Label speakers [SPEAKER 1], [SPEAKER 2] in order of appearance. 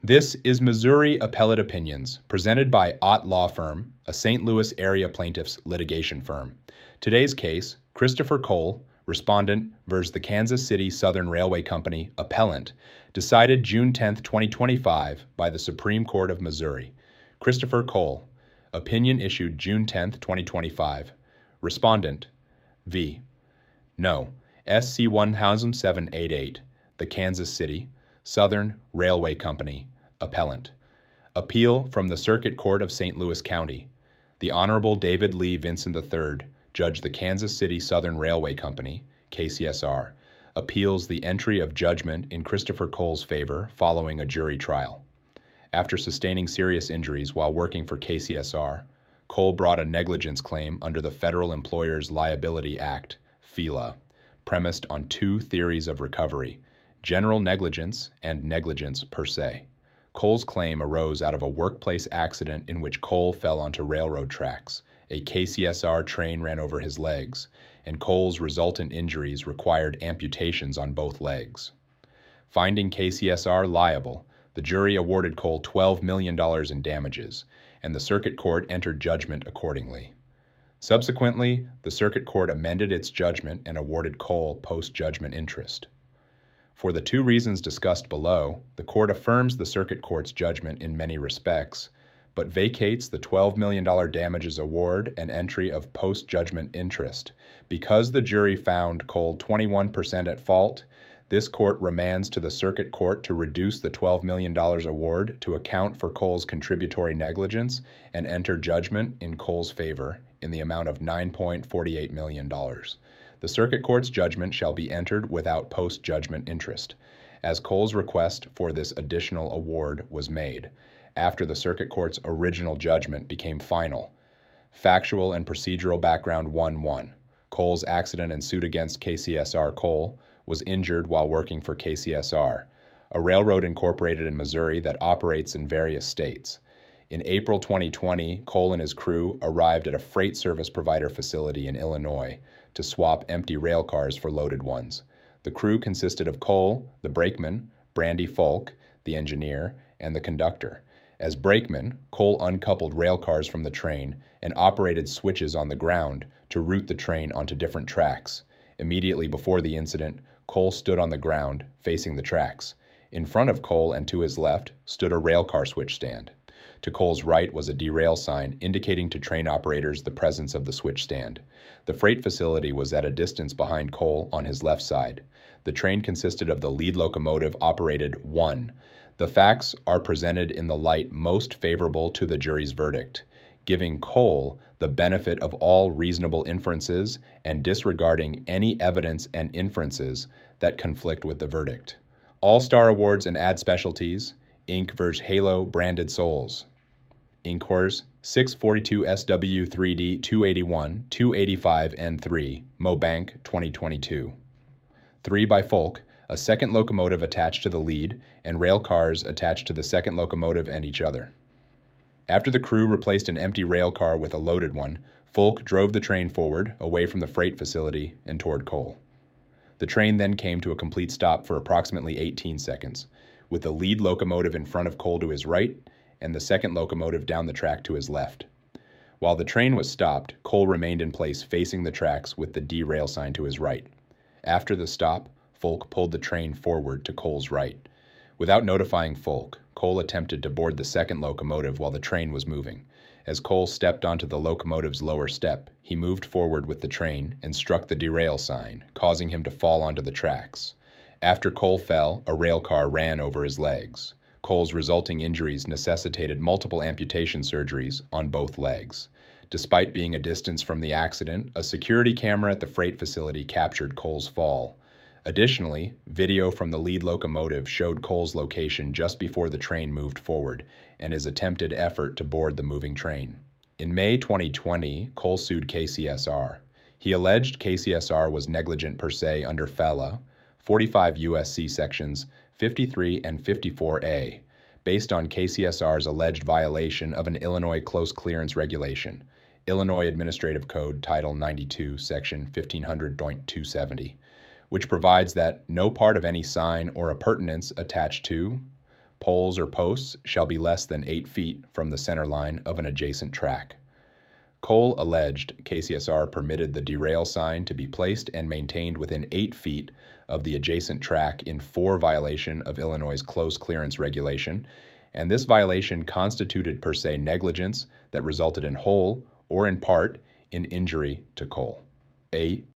[SPEAKER 1] This is Missouri Appellate Opinions, presented by Ott Law Firm, a St. Louis area plaintiffs litigation firm. Today's case, Christopher Cole, respondent versus the Kansas City Southern Railway Company, appellant, decided June 10, 2025 by the Supreme Court of Missouri. Christopher Cole, opinion issued June 10, 2025. Respondent, v. No, SC 1788, the Kansas City Southern Railway Company, appellant. Appeal from the Circuit Court of St. Louis County. The Honorable David Lee Vincent III, Judge the Kansas City Southern Railway Company, KCSR, appeals the entry of judgment in Christopher Cole's favor following a jury trial. After sustaining serious injuries while working for KCSR, Cole brought a negligence claim under the Federal Employers Liability Act, FELA, premised on two theories of recovery: general negligence and negligence per se. Cole's claim arose out of a workplace accident in which Cole fell onto railroad tracks. A KCSR train ran over his legs, and Cole's resultant injuries required amputations on both legs. Finding KCSR liable, the jury awarded Cole $12 million in damages, and the Circuit Court entered judgment accordingly. Subsequently, the Circuit Court amended its judgment and awarded Cole post-judgment interest. For the two reasons discussed below, the Court affirms the Circuit Court's judgment in many respects, but vacates the $12 million damages award and entry of post-judgment interest. Because the jury found Cole 21% at fault, this court remands to the Circuit Court to reduce the $12 million award to account for Cole's contributory negligence and enter judgment in Cole's favor in the amount of $9.48 million. The Circuit Court's judgment shall be entered without post-judgment interest, as Cole's request for this additional award was made after the Circuit Court's original judgment became final. Factual and procedural background 1-1. Cole's accident and suit against KCSR. Cole was injured while working for KCSR, a railroad incorporated in Missouri that operates in various states. In April 2020, Cole and his crew arrived at a freight service provider facility in Illinois to swap empty rail cars for loaded ones. The crew consisted of Cole, the brakeman, Brandy Folk, the engineer, and the conductor. As brakeman, Cole uncoupled rail cars from the train and operated switches on the ground to route the train onto different tracks. Immediately before the incident, Cole stood on the ground, facing the tracks. In front of Cole and to his left stood a rail car switch stand. To Cole's right was a derail sign indicating to train operators the presence of the switch stand. The freight facility was at a distance behind Cole on his left side. The train consisted of the lead locomotive operated 1. The facts are presented in the light most favorable to the jury's verdict, giving Cole the benefit of all reasonable inferences and disregarding any evidence and inferences that conflict with the verdict. All-Star Awards and Ad Specialties, Inc. vs. Halo Branded Souls. Inquires 642 SW 3D 281, 285, and 3, Mobank 2022. 3 by Folk, a second locomotive attached to the lead, and rail cars attached to the second locomotive and each other. After the crew replaced an empty rail car with a loaded one, Folk drove the train forward, away from the freight facility, and toward Cole. The train then came to a complete stop for approximately 18 seconds, with the lead locomotive in front of Cole to his right, and the second locomotive down the track to his left. While the train was stopped, Cole remained in place facing the tracks with the derail sign to his right. After the stop, Folk pulled the train forward to Cole's right. Without notifying Folk, Cole attempted to board the second locomotive while the train was moving. As Cole stepped onto the locomotive's lower step, he moved forward with the train and struck the derail sign, causing him to fall onto the tracks. After Cole fell, a rail car ran over his legs. Cole's resulting injuries necessitated multiple amputation surgeries on both legs. Despite being a distance from the accident, a security camera at the freight facility captured Cole's fall. Additionally, video from the lead locomotive showed Cole's location just before the train moved forward and his attempted effort to board the moving train. In May 2020, Cole sued KCSR. He alleged KCSR was negligent per se under FELA, 45 U.S.C. sections 53 and 54A, based on KCSR's alleged violation of an Illinois close clearance regulation, Illinois Administrative Code Title 92, Section 1500.270, which provides that no part of any sign or appurtenance attached to, Poles or posts shall be less than 8 feet from the center line of an adjacent track. Cole alleged KCSR permitted the derail sign to be placed and maintained within 8 feet of the adjacent track in violation of Illinois' close clearance regulation, and this violation constituted per se negligence that resulted in whole or in part in injury to Cole. A.